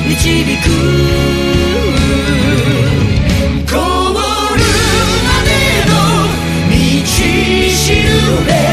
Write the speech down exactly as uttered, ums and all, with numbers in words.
導くゴールまでの道しるべ